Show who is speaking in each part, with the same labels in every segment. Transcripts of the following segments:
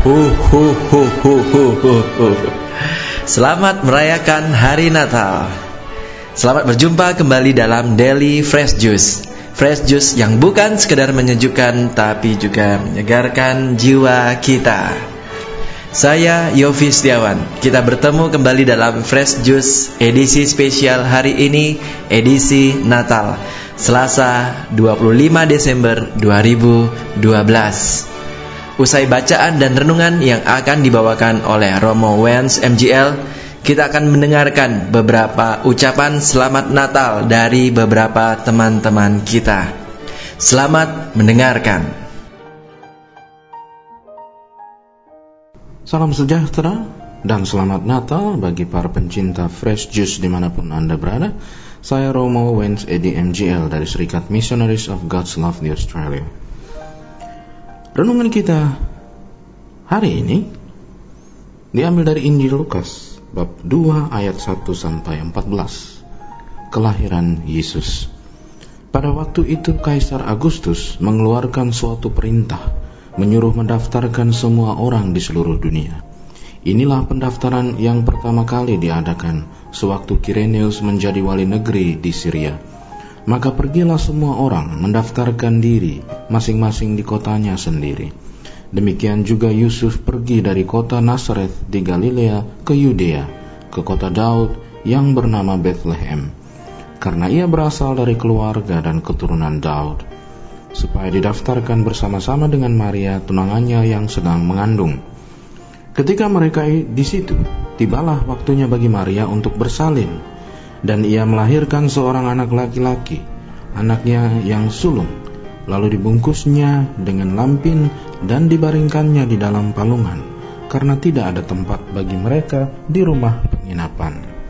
Speaker 1: Selamat merayakan Hari Natal. Selamat berjumpa kembali dalam Daily Fresh Juice. Fresh Juice yang bukan sekedar menyejukkan, tapi juga menyegarkan jiwa kita. Saya Yofi Setiawan. Kita bertemu kembali dalam Fresh Juice edisi spesial hari ini, edisi Natal, Selasa 25 Desember 2012. Usai bacaan dan renungan yang akan dibawakan oleh Romo Wens MGL, kita akan mendengarkan beberapa ucapan selamat Natal dari beberapa teman-teman kita. Selamat mendengarkan.
Speaker 2: Salam sejahtera dan selamat Natal bagi para pencinta Fresh Juice dimanapun Anda berada. Saya Romo Wens MGL dari Serikat Missionaries of God's Love di Australia. Renungan kita hari ini diambil dari Injil Lukas bab 2 ayat 1 sampai 14. Kelahiran Yesus. Pada waktu itu Kaisar Agustus mengeluarkan suatu perintah menyuruh mendaftarkan semua orang di seluruh dunia. Inilah pendaftaran yang pertama kali diadakan sewaktu Kirenius menjadi wali negeri di Syria. Maka pergilah semua orang mendaftarkan diri masing-masing di kotanya sendiri. Demikian juga Yusuf pergi dari kota Nazaret di Galilea ke Yudea, ke kota Daud yang bernama Bethlehem, karena ia berasal dari keluarga dan keturunan Daud, supaya didaftarkan bersama-sama dengan Maria tunangannya yang sedang mengandung. Ketika mereka di situ, tibalah waktunya bagi Maria untuk bersalin. Dan ia melahirkan seorang anak laki-laki, anaknya yang sulung. Lalu dibungkusnya dengan lampin dan dibaringkannya di dalam palungan, karena tidak ada tempat bagi mereka di rumah penginapan.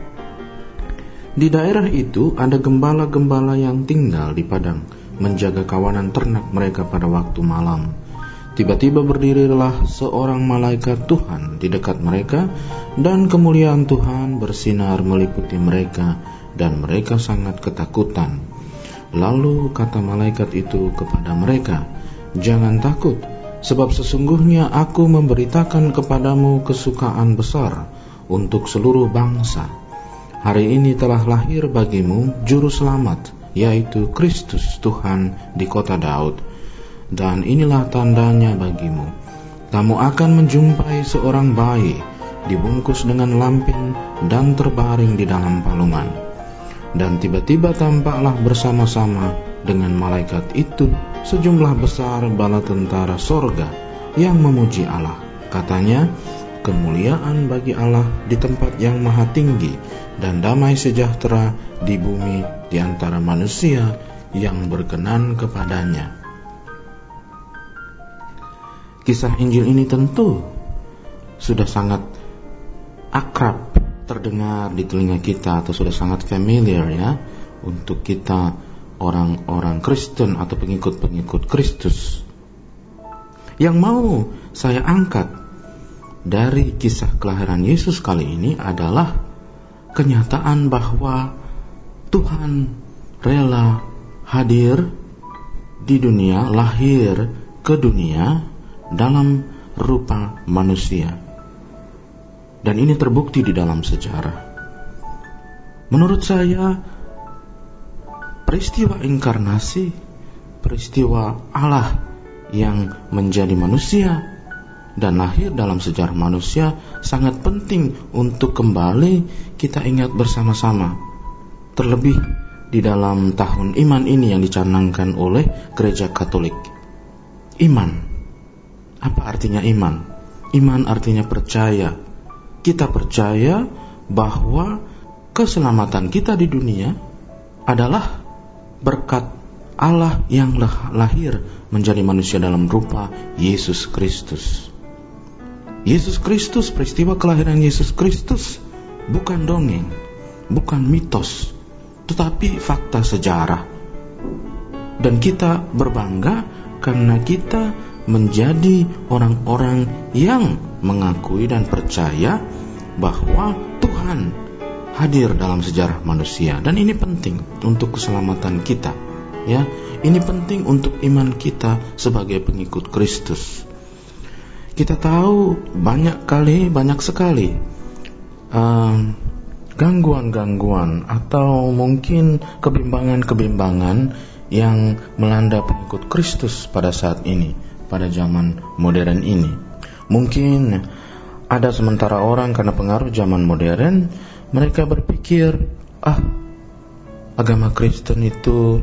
Speaker 2: Di daerah itu ada gembala-gembala yang tinggal di padang, menjaga kawanan ternak mereka pada waktu malam. Tiba-tiba berdirilah seorang malaikat Tuhan di dekat mereka, dan kemuliaan Tuhan bersinar meliputi mereka, dan mereka sangat ketakutan. Lalu kata malaikat itu kepada mereka, "Jangan takut, sebab sesungguhnya aku memberitakan kepadamu kesukaan besar untuk seluruh bangsa. Hari ini telah lahir bagimu Juru Selamat, yaitu Kristus Tuhan di kota Daud. Dan inilah tandanya bagimu, kamu akan menjumpai seorang bayi dibungkus dengan lampin dan terbaring di dalam palungan." Dan tiba-tiba tampaklah bersama-sama dengan malaikat itu sejumlah besar bala tentara sorga yang memuji Allah. Katanya, "Kemuliaan bagi Allah di tempat yang maha tinggi, dan damai sejahtera di bumi di antara manusia yang berkenan kepadanya." Kisah Injil ini tentu sudah sangat akrab terdengar di telinga kita, atau sudah sangat familiar ya untuk kita orang-orang Kristen atau pengikut-pengikut Kristus. Yang mau saya angkat dari kisah kelahiran Yesus kali ini adalah kenyataan bahwa Tuhan rela hadir di dunia, lahir ke dunia dalam rupa manusia. Dan ini terbukti di dalam sejarah. Menurut saya, peristiwa inkarnasi, peristiwa Allah yang menjadi manusia dan lahir dalam sejarah manusia sangat penting untuk kembali kita ingat bersama-sama. Terlebih di dalam tahun iman ini yang dicanangkan oleh Gereja Katolik. Iman. Apa artinya iman? Iman artinya percaya. Kita percaya bahwa keselamatan kita di dunia adalah berkat Allah yang lahir menjadi manusia dalam rupa Yesus Kristus. Yesus Kristus, peristiwa kelahiran Yesus Kristus bukan dongeng, bukan mitos, tetapi fakta sejarah. Dan kita berbangga karena kita menjadi orang-orang yang mengakui dan percaya bahwa Tuhan hadir dalam sejarah manusia. Dan ini penting untuk keselamatan kita, ya. Ini penting untuk iman kita sebagai pengikut Kristus. Kita tahu banyak sekali gangguan-gangguan atau mungkin kebimbangan-kebimbangan yang melanda pengikut Kristus pada saat ini, pada zaman modern ini. Mungkin ada sementara orang karena pengaruh zaman modern, mereka berpikir, agama Kristen itu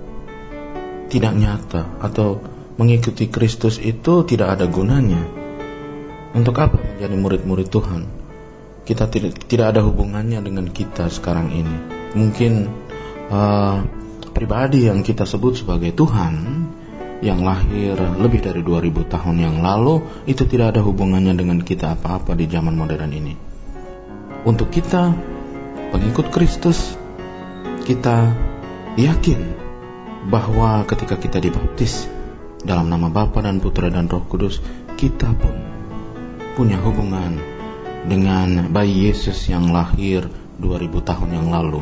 Speaker 2: tidak nyata, atau mengikuti Kristus itu tidak ada gunanya. Untuk apa menjadi murid-murid Tuhan? Kita tidak ada hubungannya dengan kita sekarang ini. Mungkin pribadi yang kita sebut sebagai Tuhan, yang lahir lebih dari 2000 tahun yang lalu, itu tidak ada hubungannya dengan kita apa-apa di zaman modern ini. Untuk kita, pengikut Kristus, kita yakin bahwa ketika kita dibaptis dalam nama Bapa dan Putra dan Roh Kudus, kita pun punya hubungan dengan bayi Yesus yang lahir 2000 tahun yang lalu.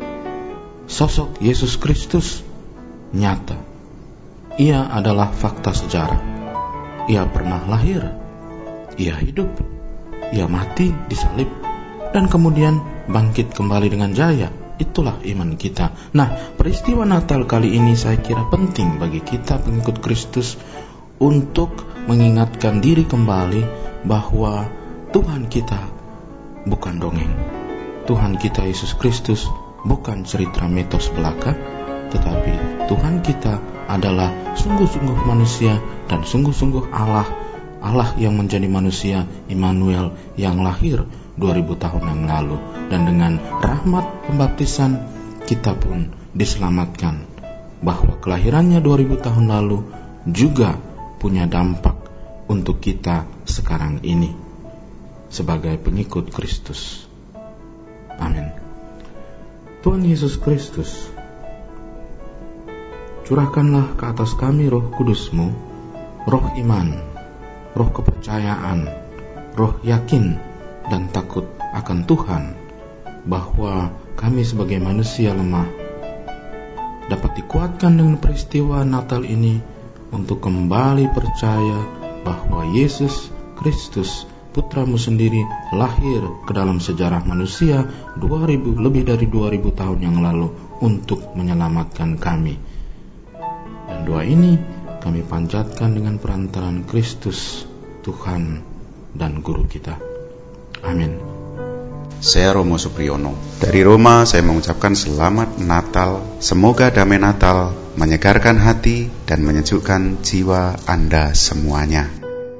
Speaker 2: Sosok Yesus Kristus nyata. Ia adalah fakta sejarah. Ia pernah lahir, ia hidup, ia mati disalib, dan kemudian bangkit kembali dengan jaya. Itulah iman kita. Nah, peristiwa Natal kali ini saya kira penting bagi kita pengikut Kristus untuk mengingatkan diri kembali bahwa Tuhan kita bukan dongeng. Tuhan kita Yesus Kristus bukan cerita mitos belaka, tetapi Tuhan kita adalah sungguh-sungguh manusia dan sungguh-sungguh Allah yang menjadi manusia, Immanuel, yang lahir 2000 tahun yang lalu. Dan dengan rahmat pembaptisan kita pun diselamatkan, bahwa kelahirannya 2000 tahun lalu juga punya dampak untuk kita sekarang ini sebagai pengikut Kristus. Amin. Tuhan Yesus Kristus, curahkanlah ke atas kami roh kudus-Mu, roh iman, roh kepercayaan, roh yakin dan takut akan Tuhan, bahwa kami sebagai manusia lemah dapat dikuatkan dengan peristiwa Natal ini untuk kembali percaya bahwa Yesus Kristus, Putra-Mu sendiri, lahir ke dalam sejarah manusia lebih dari 2000 tahun yang lalu untuk menyelamatkan kami. Dan doa ini kami panjatkan dengan perantaraan Kristus, Tuhan dan Guru kita. Amin.
Speaker 3: Saya Romo Supriyono. Dari Roma saya mengucapkan selamat Natal. Semoga damai Natal menyegarkan hati dan menyejukkan jiwa Anda semuanya.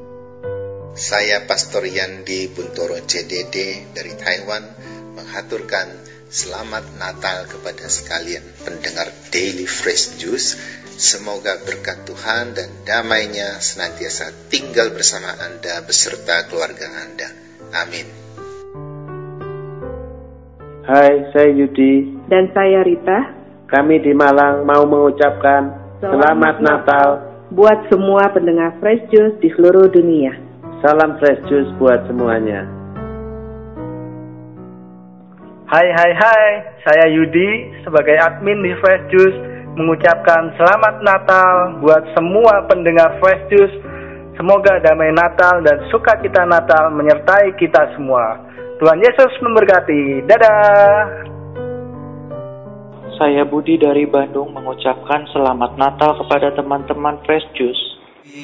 Speaker 4: Saya Pastor Yandi Buntoro JDD dari Taiwan menghaturkan selamat Natal kepada sekalian pendengar Daily Fresh Juice. Semoga berkat Tuhan dan damai-Nya senantiasa tinggal bersama Anda beserta keluarga Anda. Amin.
Speaker 5: Hai, saya Yudi.
Speaker 6: Dan saya Rita.
Speaker 5: Kami di Malang mau mengucapkan Selamat Natal
Speaker 6: buat semua pendengar Fresh Juice di seluruh dunia.
Speaker 5: Salam Fresh Juice buat semuanya.
Speaker 7: Hai, saya Yudi sebagai admin di Fresh Juice mengucapkan Selamat Natal buat semua pendengar Fresh Juice. Semoga damai Natal dan sukacita Natal menyertai kita semua. Tuhan Yesus memberkati. Dadah.
Speaker 8: Saya Budi dari Bandung mengucapkan Selamat Natal kepada teman-teman Fresh Juice.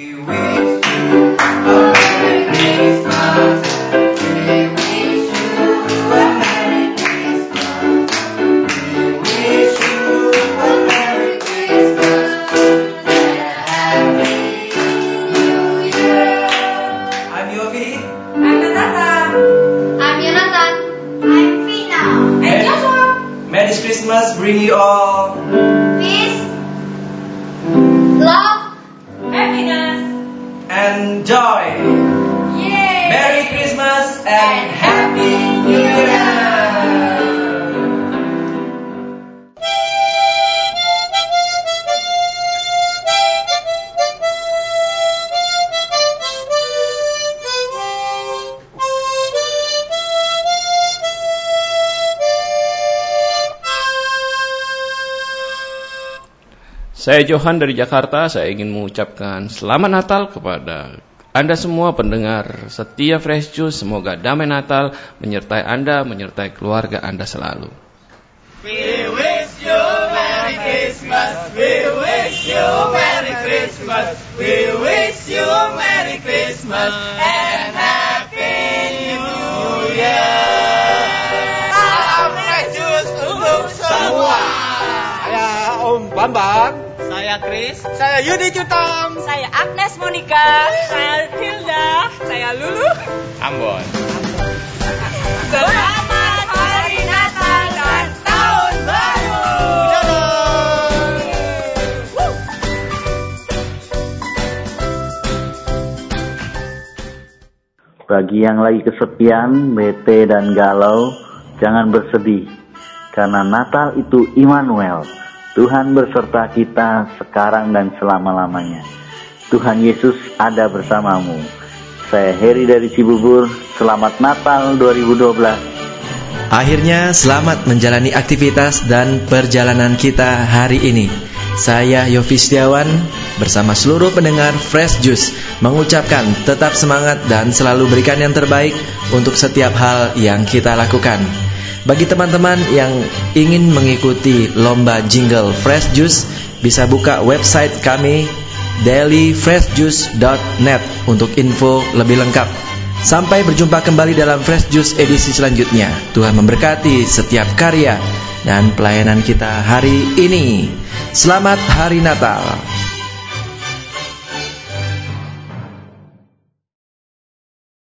Speaker 1: May this Christmas bring you all
Speaker 9: peace, love, happiness,
Speaker 1: and joy.
Speaker 9: Yay!
Speaker 1: Merry Christmas and Happy New Year!
Speaker 10: Saya Johan dari Jakarta, saya ingin mengucapkan Selamat Natal kepada Anda semua pendengar setia Fresh Juice, semoga damai Natal menyertai Anda, menyertai keluarga Anda selalu.
Speaker 11: We wish you Merry Christmas, we wish you Merry Christmas, we wish you Merry Christmas and Happy New Year. Salam Fresh Juice untuk semua.
Speaker 12: Saya Om Bambang.
Speaker 11: Saya Chris.
Speaker 12: Saya Yudi Cutam.
Speaker 9: Saya Agnes Monica. Saya Hilda. Saya Lulu.
Speaker 11: Ambon.
Speaker 9: Selamat Hari Natal dan Tahun Baru.
Speaker 13: Bagi yang lagi kesepian, bete dan galau, jangan bersedih. Karena Natal itu Immanuel. Tuhan berserta kita sekarang dan selama-lamanya. Tuhan Yesus ada bersamamu. Saya Heri dari Cibubur. Selamat Natal 2012.
Speaker 1: Akhirnya selamat menjalani aktivitas dan perjalanan kita hari ini. Saya Yofi Setiawan bersama seluruh pendengar Fresh Juice mengucapkan tetap semangat dan selalu berikan yang terbaik untuk setiap hal yang kita lakukan. Bagi teman-teman yang ingin mengikuti lomba jingle Fresh Juice, bisa buka website kami dailyfreshjuice.net untuk info lebih lengkap. Sampai berjumpa kembali dalam Fresh Juice edisi selanjutnya. Tuhan memberkati setiap karya dan pelayanan kita hari ini. Selamat Hari Natal.